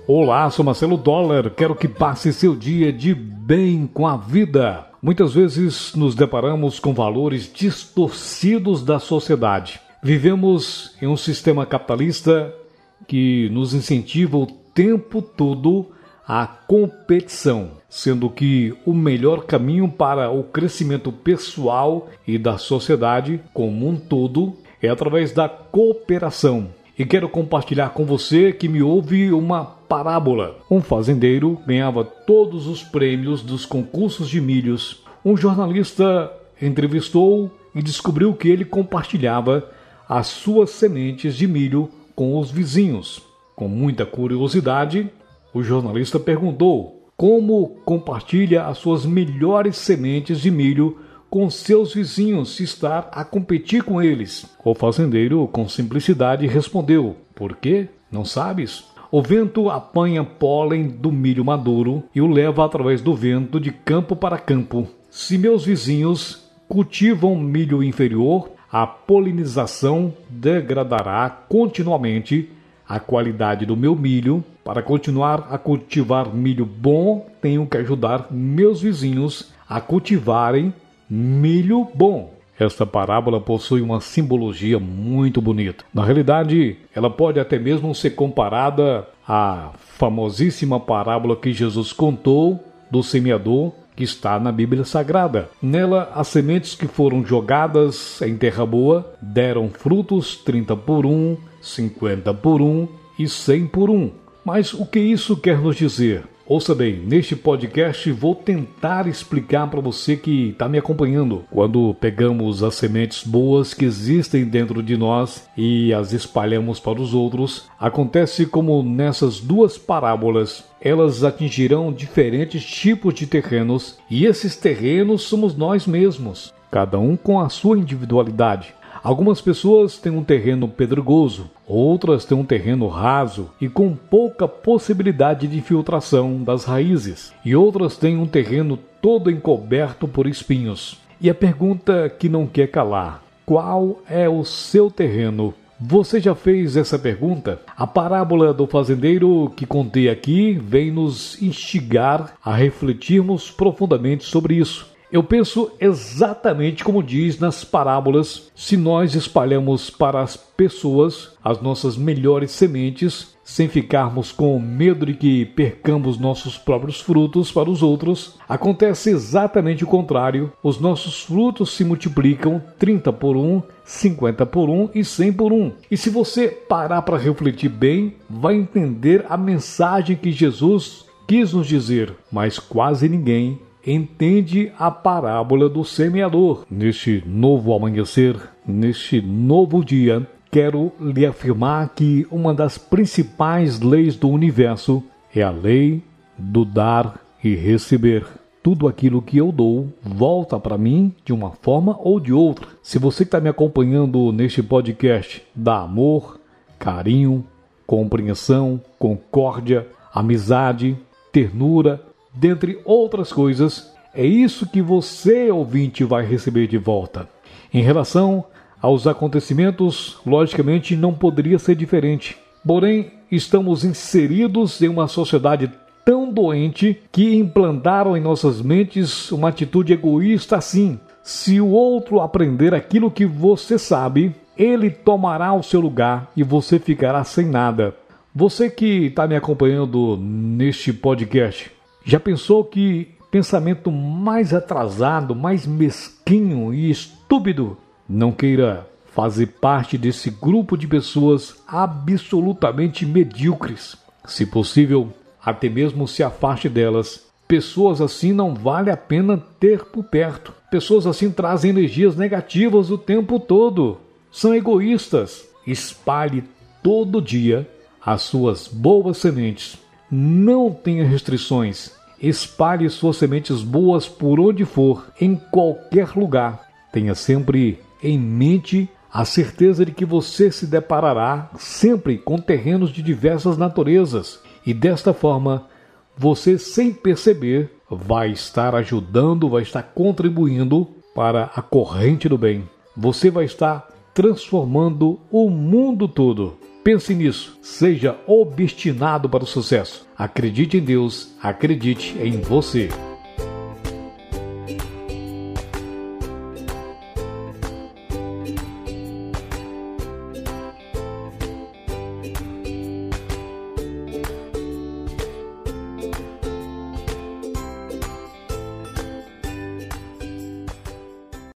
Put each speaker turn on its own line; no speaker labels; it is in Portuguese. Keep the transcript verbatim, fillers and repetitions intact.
Olá, sou Marcelo Dollar, quero que passe seu dia de bem com a vida. Muitas vezes nos deparamos com valores distorcidos da sociedade. Vivemos em um sistema capitalista que nos incentiva o tempo todo à competição, sendo que o melhor caminho para o crescimento pessoal e da sociedade como um todo é através da cooperação. E quero compartilhar com você que me ouve uma parábola. Um fazendeiro ganhava todos os prêmios dos concursos de milhos. Um jornalista entrevistou e descobriu que ele compartilhava as suas sementes de milho com os vizinhos. Com muita curiosidade, o jornalista perguntou como compartilha as suas melhores sementes de milho com seus vizinhos se está a competir com eles. O fazendeiro, com simplicidade, respondeu: por quê? Não sabes? O vento apanha pólen do milho maduro e o leva através do vento de campo para campo. Se meus vizinhos cultivam milho inferior, a polinização degradará continuamente a qualidade do meu milho. Para continuar a cultivar milho bom, tenho que ajudar meus vizinhos a cultivarem milho bom. Esta parábola possui uma simbologia muito bonita. Na realidade, ela pode até mesmo ser comparada à famosíssima parábola que Jesus contou do semeador, que está na Bíblia Sagrada. Nela, as sementes que foram jogadas em terra boa deram frutos trinta por um, cinquenta por um e cem por um. Mas o que isso quer nos dizer? Ouça bem, neste podcast vou tentar explicar para você que está me acompanhando. Quando pegamos as sementes boas que existem dentro de nós e as espalhamos para os outros, acontece como nessas duas parábolas. Elas atingirão diferentes tipos de terrenos e esses terrenos somos nós mesmos, cada um com a sua individualidade. Algumas pessoas têm um terreno pedregoso, outras têm um terreno raso e com pouca possibilidade de infiltração das raízes, e outras têm um terreno todo encoberto por espinhos. E a pergunta que não quer calar: qual é o seu terreno? Você já fez essa pergunta? A parábola do fazendeiro que contei aqui vem nos instigar a refletirmos profundamente sobre isso. Eu penso exatamente como diz nas parábolas: se nós espalhamos para as pessoas as nossas melhores sementes, sem ficarmos com medo de que percamos nossos próprios frutos para os outros, acontece exatamente o contrário. Os nossos frutos se multiplicam trinta por um, cinquenta por um e cem por um. E se você parar para refletir bem, vai entender a mensagem que Jesus quis nos dizer. Mas quase ninguém entende a parábola do semeador. Neste novo amanhecer, neste novo dia, quero lhe afirmar que uma das principais leis do universo é a lei do dar e receber. Tudo aquilo que eu dou volta para mim de uma forma ou de outra. Se você que está me acompanhando neste podcast dá amor, carinho, compreensão, concórdia, amizade, ternura, dentre outras coisas, é isso que você, ouvinte, vai receber de volta. Em relação aos acontecimentos, logicamente não poderia ser diferente. Porém, estamos inseridos em uma sociedade tão doente que implantaram em nossas mentes uma atitude egoísta assim: se o outro aprender aquilo que você sabe, ele tomará o seu lugar e você ficará sem nada. Você que está me acompanhando neste podcast, já pensou que pensamento mais atrasado, mais mesquinho e estúpido? Não queira fazer parte desse grupo de pessoas absolutamente medíocres. Se possível, até mesmo se afaste delas. Pessoas assim não vale a pena ter por perto. Pessoas assim trazem energias negativas o tempo todo. São egoístas. Espalhe todo dia as suas boas sementes. Não tenha restrições. Espalhe suas sementes boas por onde for, em qualquer lugar. Tenha sempre em mente a certeza de que você se deparará sempre com terrenos de diversas naturezas. E desta forma, você, sem perceber, vai estar ajudando, vai estar contribuindo para a corrente do bem. Você vai estar transformando o mundo todo. Pense nisso. Seja obstinado para o sucesso. Acredite em Deus. Acredite em você.